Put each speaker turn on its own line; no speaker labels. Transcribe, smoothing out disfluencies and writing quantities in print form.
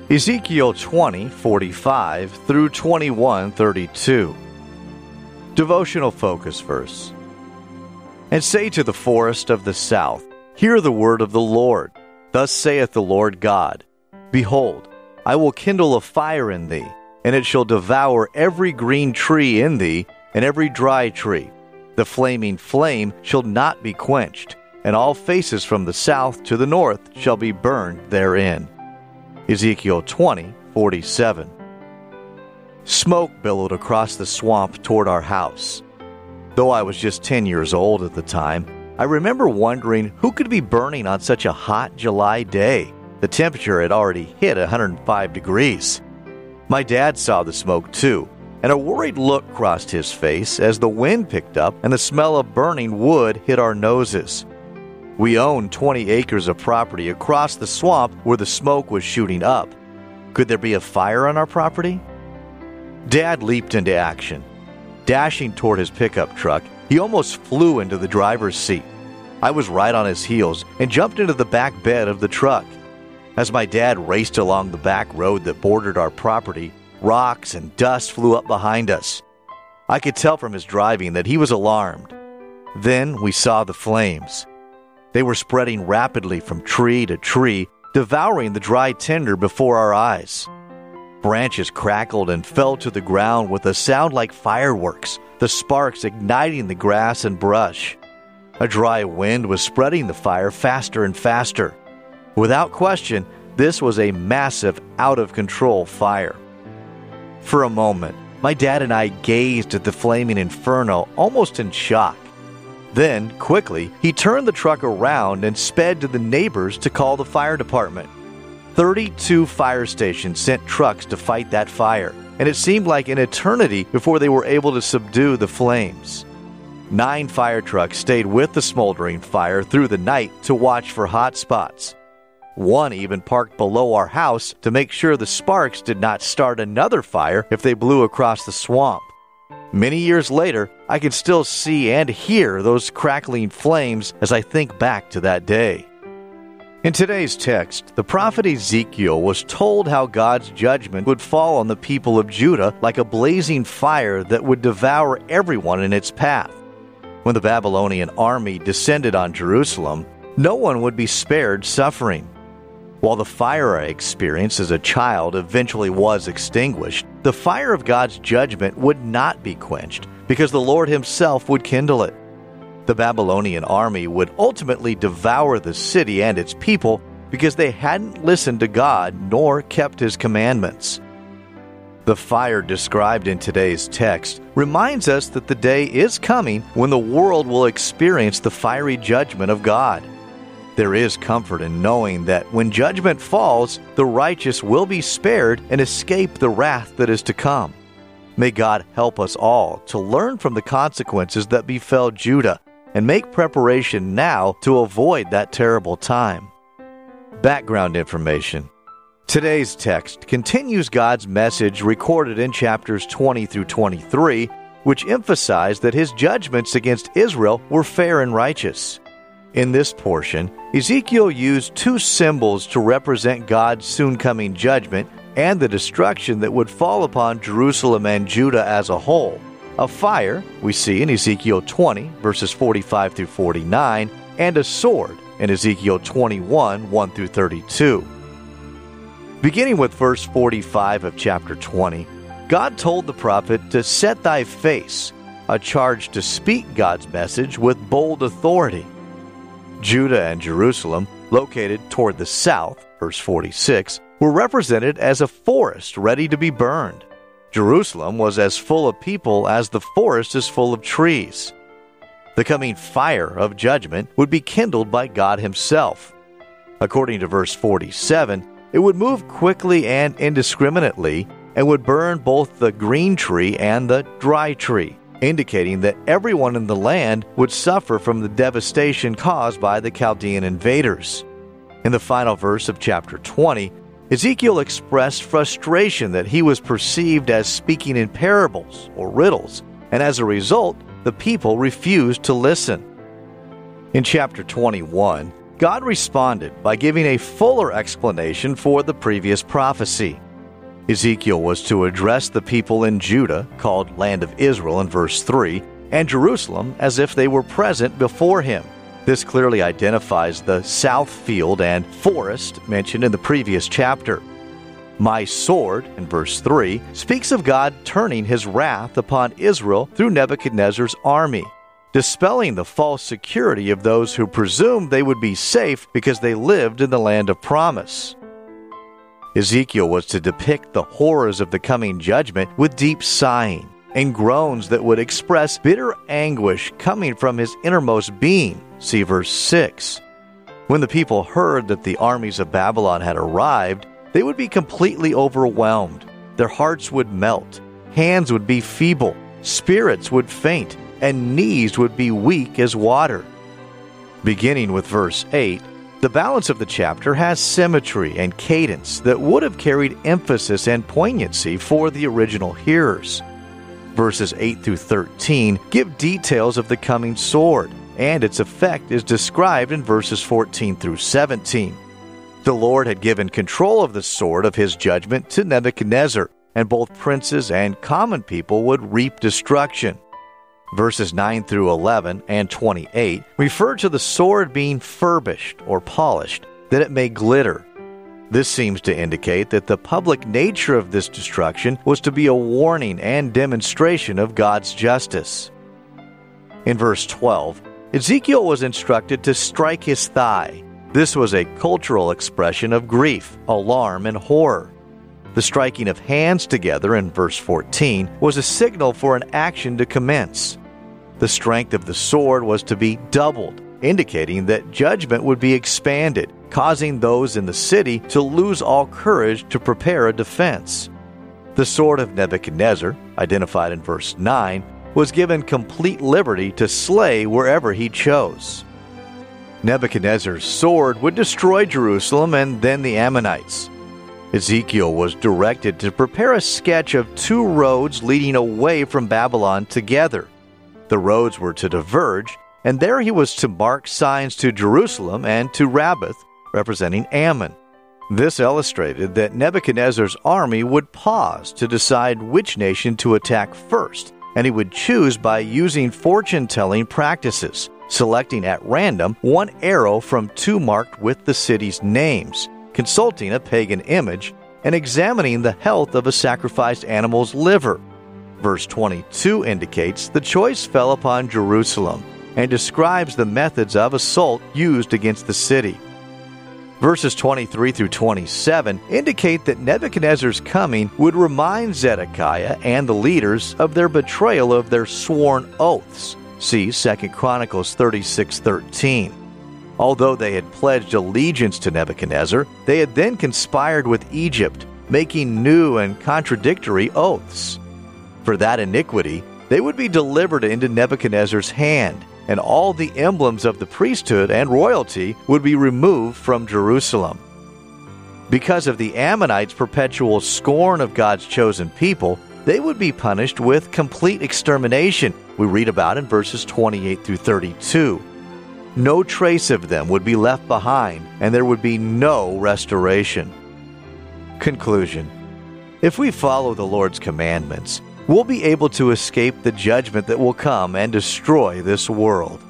Ezekiel 20:45 through 21:32. Devotional focus verse. And say to the forest of the south, Hear the word of the Lord. Thus saith the Lord God, Behold, I will kindle a fire in thee, and it shall devour every green tree in thee, and every dry tree. The flaming flame shall not be quenched, and all faces from the south to the north shall be burned therein. Ezekiel 20:47. Smoke billowed across the swamp toward our house. Though I was just 10 years old at the time, I remember wondering who could be burning on such a hot July day. The temperature had already hit 105 degrees. My dad saw the smoke too, and a worried look crossed his face as the wind picked up and the smell of burning wood hit our noses. We owned 20 acres of property across the swamp where the smoke was shooting up. Could there be a fire on our property? Dad leaped into action. Dashing toward his pickup truck, he almost flew into the driver's seat. I was right on his heels and jumped into the back bed of the truck. As my dad raced along the back road that bordered our property, rocks and dust flew up behind us. I could tell from his driving that he was alarmed. Then we saw the flames. They were spreading rapidly from tree to tree, devouring the dry tinder before our eyes. Branches crackled and fell to the ground with a sound like fireworks, the sparks igniting the grass and brush. A dry wind was spreading the fire faster and faster. Without question, this was a massive, out-of-control fire. For a moment, my dad and I gazed at the flaming inferno almost in shock. Then, quickly, he turned the truck around and sped to the neighbors to call the fire department. 32 fire stations sent trucks to fight that fire, and it seemed like an eternity before they were able to subdue the flames. 9 fire trucks stayed with the smoldering fire through the night to watch for hot spots. One even parked below our house to make sure the sparks did not start another fire if they blew across the swamp. Many years later, I can still see and hear those crackling flames as I think back to that day. In today's text, the prophet Ezekiel was told how God's judgment would fall on the people of Judah like a blazing fire that would devour everyone in its path. When the Babylonian army descended on Jerusalem, no one would be spared suffering. While the fire I experienced as a child eventually was extinguished, the fire of God's judgment would not be quenched because the Lord Himself would kindle it. The Babylonian army would ultimately devour the city and its people because they hadn't listened to God nor kept His commandments. The fire described in today's text reminds us that the day is coming when the world will experience the fiery judgment of God. There is comfort in knowing that when judgment falls, the righteous will be spared and escape the wrath that is to come. May God help us all to learn from the consequences that befell Judah and make preparation now to avoid that terrible time. Background information. Today's text continues God's message recorded in chapters 20 through 23, which emphasize that His judgments against Israel were fair and righteous. In this portion, Ezekiel used 2 symbols to represent God's soon-coming judgment and the destruction that would fall upon Jerusalem and Judah as a whole. A fire, we see in Ezekiel 20, verses 45 through 49, and a sword in Ezekiel 21, 1 through 32. Beginning with verse 45 of chapter 20, God told the prophet to set thy face, a charge to speak God's message with bold authority. Judah and Jerusalem, located toward the south, verse 46, were represented as a forest ready to be burned. Jerusalem was as full of people as the forest is full of trees. The coming fire of judgment would be kindled by God Himself. According to verse 47, it would move quickly and indiscriminately and would burn both the green tree and the dry tree, indicating that everyone in the land would suffer from the devastation caused by the Chaldean invaders. In the final verse of chapter 20, Ezekiel expressed frustration that he was perceived as speaking in parables or riddles, and as a result, the people refused to listen. In chapter 21, God responded by giving a fuller explanation for the previous prophecy. Ezekiel was to address the people in Judah, called Land of Israel in verse 3, and Jerusalem as if they were present before him. This clearly identifies the south field and forest mentioned in the previous chapter. My sword, in verse 3, speaks of God turning his wrath upon Israel through Nebuchadnezzar's army, dispelling the false security of those who presumed they would be safe because they lived in the land of promise. Ezekiel was to depict the horrors of the coming judgment with deep sighing and groans that would express bitter anguish coming from his innermost being. See verse 6. When the people heard that the armies of Babylon had arrived, they would be completely overwhelmed. Their hearts would melt, hands would be feeble, spirits would faint, and knees would be weak as water. Beginning with verse 8, the balance of the chapter has symmetry and cadence that would have carried emphasis and poignancy for the original hearers. Verses 8 through 13 give details of the coming sword, and its effect is described in verses 14 through 17. The Lord had given control of the sword of his judgment to Nebuchadnezzar, and both princes and common people would reap destruction. Verses 9 through 11 and 28 refer to the sword being furbished or polished, that it may glitter. This seems to indicate that the public nature of this destruction was to be a warning and demonstration of God's justice. In verse 12, Ezekiel was instructed to strike his thigh. This was a cultural expression of grief, alarm, and horror. The striking of hands together in verse 14 was a signal for an action to commence. The strength of the sword was to be doubled, indicating that judgment would be expanded, causing those in the city to lose all courage to prepare a defense. The sword of Nebuchadnezzar, identified in verse 9, was given complete liberty to slay wherever he chose. Nebuchadnezzar's sword would destroy Jerusalem and then the Ammonites. Ezekiel was directed to prepare a sketch of two roads leading away from Babylon together. The roads were to diverge, and there he was to mark signs to Jerusalem and to Rabbath, representing Ammon. This illustrated that Nebuchadnezzar's army would pause to decide which nation to attack first, and he would choose by using fortune-telling practices, selecting at random one arrow from two marked with the city's names, consulting a pagan image, and examining the health of a sacrificed animal's liver. Verse 22 indicates the choice fell upon Jerusalem and describes the methods of assault used against the city. Verses 23 through 27 indicate that Nebuchadnezzar's coming would remind Zedekiah and the leaders of their betrayal of their sworn oaths. See 2 Chronicles 36:13. Although they had pledged allegiance to Nebuchadnezzar, they had then conspired with Egypt, making new and contradictory oaths. For that iniquity, they would be delivered into Nebuchadnezzar's hand, and all the emblems of the priesthood and royalty would be removed from Jerusalem. Because of the Ammonites' perpetual scorn of God's chosen people, they would be punished with complete extermination, we read about in verses 28 through 32. No trace of them would be left behind, and there would be no restoration. Conclusion: if we follow the Lord's commandments, we'll be able to escape the judgment that will come and destroy this world.